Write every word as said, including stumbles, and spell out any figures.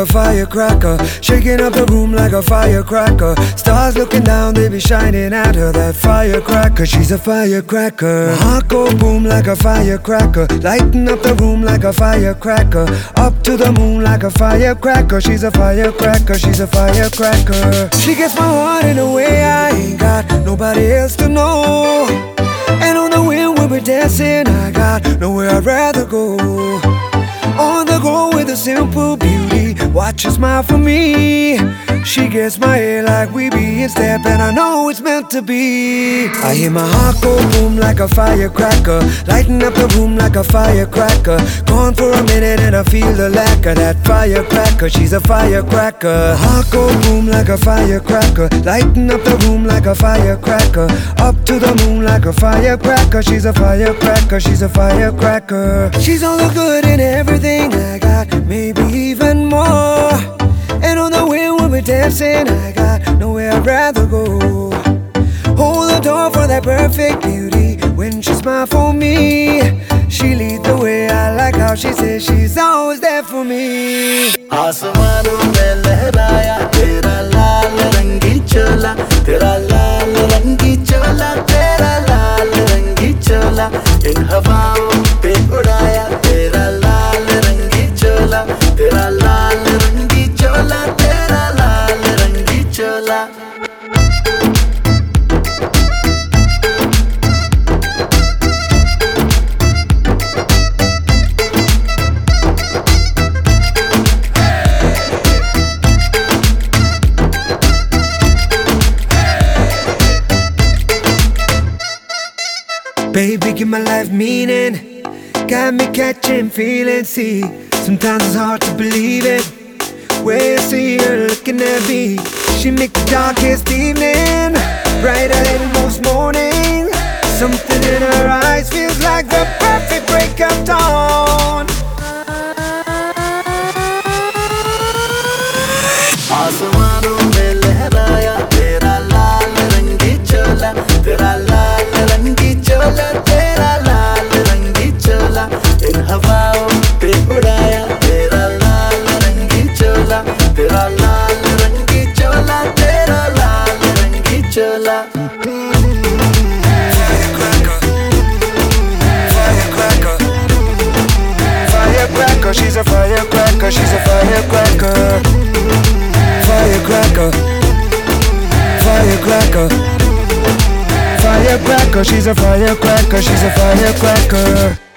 a firecracker, shaking up the room like a firecracker. Stars looking down, they be shining at her. That firecracker, she's a firecracker. My heart go boom like a firecracker, lighting up the room like a firecracker. Up to the moon like a firecracker. She's a firecracker, she's a firecracker. She gets my heart in a way I ain't got nobody else to know. And on the wind when we're dancing, I got nowhere I'd rather go. On the go with a simple beauty, watch her smile for me. She gets my hair like we be in step, and I know it's meant to be. I hear my heart go boom like a firecracker, lighting up the room like a firecracker. Gone for a minute and I feel the lack of that firecracker. She's a firecracker. Heart go boom like a firecracker, lighting up the room like a firecracker. Up to the moon like a firecracker. She's a firecracker, she's a firecracker. She's all the good in everything I got, maybe even more. And on the wind when we're dancing, I got nowhere I'd rather go. Hold the door for that perfect beauty when she smiles for me. She leads the way, I like how she says she's always there for me. आसमानों में लहराया तेरा लाल रंगी चोला, तेरा लाल रंगी चोला, तेरा लाल रंगी चोला. इन हवाओं पे उड़ाया तेरा लाल रंगी चोला, तेरा लाल रंगी चोला, तेरा लाल रंगी चोला. Baby, give my life meaning, got me catching feelings. See, sometimes it's hard to believe it. When you see her looking at me, she make the darkest evening brighter than most morning. Something in her eyes feels like the perfect break of dawn. आसमानों में लहराया तेरा लाल रंगी चोला, तेरा लाल रंगी चोला, तेरा लाल रंगी चोला. इन हवाओं पे उड़ाया तेरा लाल रंगी चोला, तेरा लाल रंगी चोला, तेरा लाल रंगी चोला. Firecracker, firecracker, she's a firecracker, she's a firecracker. Firecracker, firecracker, firecracker, she's a firecracker, she's a firecracker.